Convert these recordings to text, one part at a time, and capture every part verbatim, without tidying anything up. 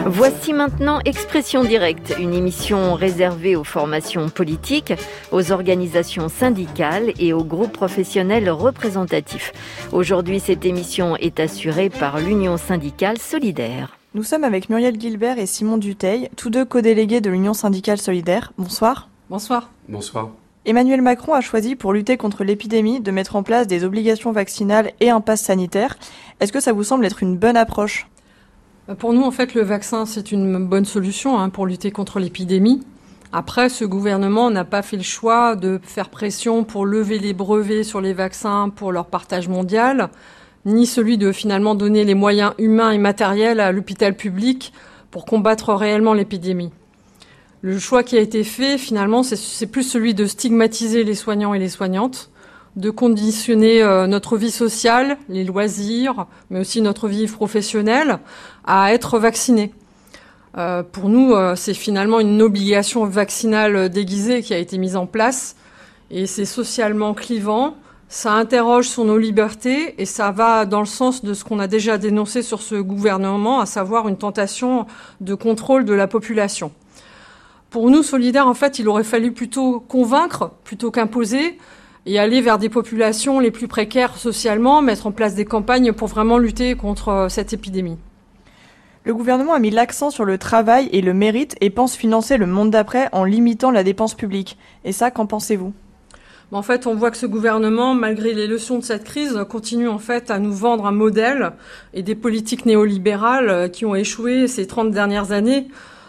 Voici maintenant Expression Directe, une émission réservée aux formations politiques, aux organisations syndicales et aux groupes professionnels représentatifs. Aujourd'hui, cette émission est assurée par l'Union syndicale solidaire. Nous sommes avec Muriel Guilbert et Simon Dutheil, tous deux co-délégués de l'Union syndicale solidaire. Bonsoir. Bonsoir. Bonsoir. Emmanuel Macron a choisi pour lutter contre l'épidémie de mettre en place des obligations vaccinales et un pass sanitaire. Est-ce que ça vous semble être une bonne approche ? Pour nous, en fait, le vaccin, c'est une bonne solution hein, pour lutter contre l'épidémie. Après, ce gouvernement n'a pas fait le choix de faire pression pour lever les brevets sur les vaccins pour leur partage mondial, ni celui de finalement donner les moyens humains et matériels à l'hôpital public pour combattre réellement l'épidémie. Le choix qui a été fait, finalement, c'est, c'est plus celui de stigmatiser les soignants et les soignantes, de conditionner euh, notre vie sociale, les loisirs, mais aussi notre vie professionnelle, à être vaccinés. Euh, pour nous, euh, c'est finalement une obligation vaccinale déguisée qui a été mise en place, et c'est socialement clivant, ça interroge sur nos libertés, et ça va dans le sens de ce qu'on a déjà dénoncé sur ce gouvernement, à savoir une tentation de contrôle de la population. Pour nous, solidaires, en fait, il aurait fallu plutôt convaincre, plutôt qu'imposer, et aller vers des populations les plus précaires socialement, mettre en place des campagnes pour vraiment lutter contre cette épidémie. Le gouvernement a mis l'accent sur le travail et le mérite et pense financer le monde d'après en limitant la dépense publique. Et ça, qu'en pensez-vous ? En fait, on voit que ce gouvernement, malgré les leçons de cette crise, continue en fait à nous vendre un modèle et des politiques néolibérales qui ont échoué ces trente dernières années.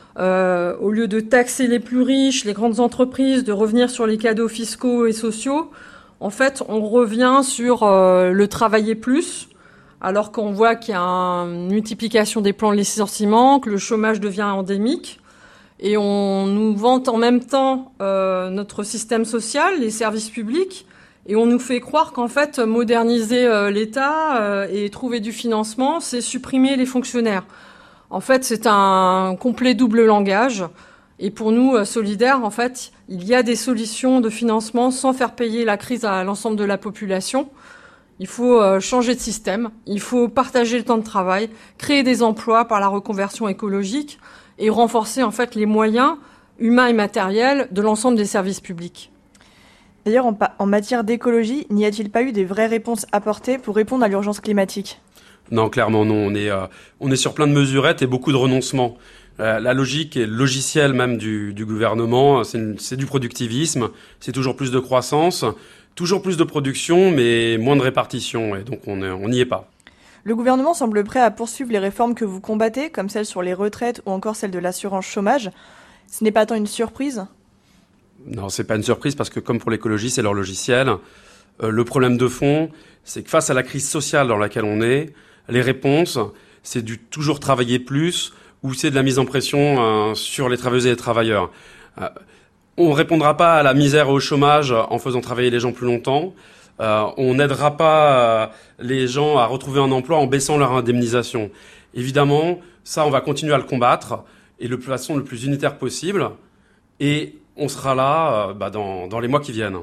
Euh, au lieu de taxer les plus riches, les grandes entreprises, de revenir sur les cadeaux fiscaux et sociaux, en fait, on revient sur euh, le travailler plus, alors qu'on voit qu'il y a une multiplication des plans de licenciement, que le chômage devient endémique, et on nous vante en même temps euh, notre système social, les services publics, et on nous fait croire qu'en fait, moderniser euh, l'État euh, et trouver du financement, c'est supprimer les fonctionnaires. En fait, c'est un complet double langage. Et pour nous, euh, solidaires, en fait, il y a des solutions de financement sans faire payer la crise à l'ensemble de la population. Il faut euh, changer de système, il faut partager le temps de travail, créer des emplois par la reconversion écologique et renforcer en fait les moyens humains et matériels de l'ensemble des services publics. D'ailleurs, en, pa- en matière d'écologie, n'y a-t-il pas eu des vraies réponses apportées pour répondre à l'urgence climatique ? Non, clairement non. On est, euh, on est sur plein de mesurettes et beaucoup de renoncements. Euh, la logique et le logiciel même du, du gouvernement, c'est, une, c'est du productivisme, c'est toujours plus de croissance, toujours plus de production, mais moins de répartition. Et donc on n'y est pas. Le gouvernement semble prêt à poursuivre les réformes que vous combattez, comme celles sur les retraites ou encore celle de l'assurance chômage. Ce n'est pas tant une surprise ? Non, c'est pas une surprise parce que comme pour l'écologie, c'est leur logiciel. Euh, le problème de fond, c'est que face à la crise sociale dans laquelle on est, les réponses, c'est du toujours travailler plus ou c'est de la mise en pression euh, sur les travailleuses et les travailleurs. Euh, on ne répondra pas à la misère et au chômage en faisant travailler les gens plus longtemps. Euh, on n'aidera pas euh, les gens à retrouver un emploi en baissant leur indemnisation. Évidemment, ça, on va continuer à le combattre et de façon le plus unitaire possible. Et on sera là euh, bah, dans, dans les mois qui viennent.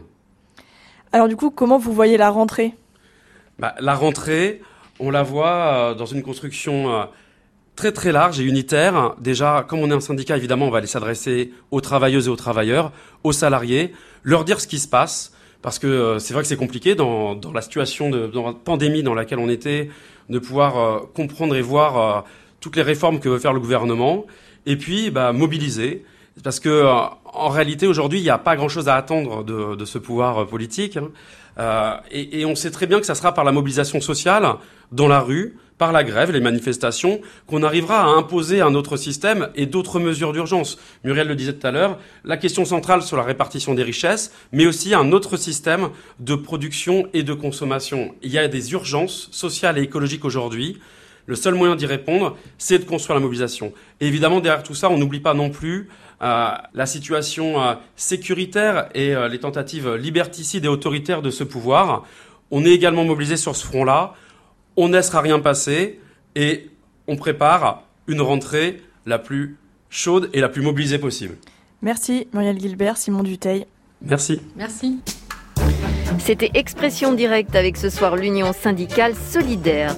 Alors du coup, comment vous voyez la rentrée ? bah, La rentrée, on la voit euh, dans une construction euh, très très large et unitaire. Déjà, comme on est un syndicat, évidemment, on va aller s'adresser aux travailleuses et aux travailleurs, aux salariés, leur dire ce qui se passe. Parce que euh, c'est vrai que c'est compliqué dans, dans la situation de dans la pandémie dans laquelle on était, de pouvoir euh, comprendre et voir euh, toutes les réformes que veut faire le gouvernement. Et puis, bah, mobiliser. Parce que euh, en réalité, aujourd'hui, il n'y a pas grand-chose à attendre de, de ce pouvoir euh, politique. Hein. Euh, et, et on sait très bien que ça sera par la mobilisation sociale, dans la rue, par la grève, les manifestations, qu'on arrivera à imposer un autre système et d'autres mesures d'urgence. Muriel le disait tout à l'heure, la question centrale sur la répartition des richesses, mais aussi un autre système de production et de consommation. Il y a des urgences sociales et écologiques aujourd'hui. Le seul moyen d'y répondre, c'est de construire la mobilisation. Et évidemment, derrière tout ça, on n'oublie pas non plus euh, la situation euh, sécuritaire et euh, les tentatives liberticides et autoritaires de ce pouvoir. On est également mobilisé sur ce front-là. On ne laissera rien passer et on prépare une rentrée la plus chaude et la plus mobilisée possible. Merci Muriel Guilbert, Simon Dutheil. Merci. Merci. C'était Expression Directe avec ce soir l'Union syndicale solidaire.